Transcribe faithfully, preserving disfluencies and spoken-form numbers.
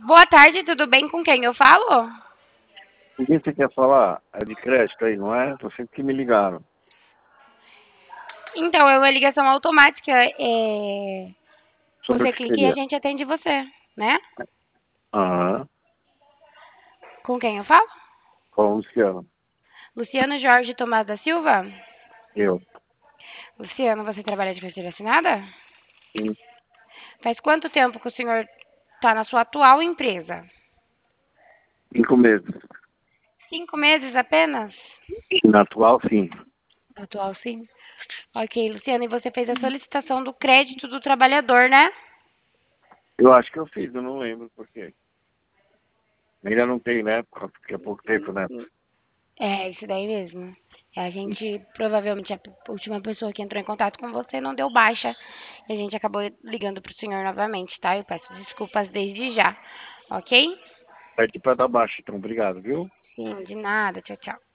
Boa tarde, tudo bem? Com quem eu falo? Com quem você quer falar? É de crédito aí, não é? Vocês que me ligaram. Então, é uma ligação automática. É... Sobre o Você que clica e a seria? gente atende você, né? Aham. Com quem eu falo? Qual Luciano? Luciano Jorge Tomás da Silva? Eu. Luciano, você trabalha de carteira assinada? Sim. Faz quanto tempo que o senhor está na sua atual empresa? Cinco meses. Cinco meses apenas? Na atual, sim. Atual, sim. Ok, Luciano, e você fez a solicitação do crédito do trabalhador, né? Eu acho que eu fiz, eu não lembro por quê. Ainda não tem, né? Porque é pouco tempo, né? É, isso daí mesmo. A gente, provavelmente, a última pessoa que entrou em contato com você não deu baixa. E a gente acabou ligando para o senhor novamente, tá? Eu peço desculpas desde já, ok? Pede pra dar baixo, então. Obrigado, viu? Sim, de nada. Tchau, tchau.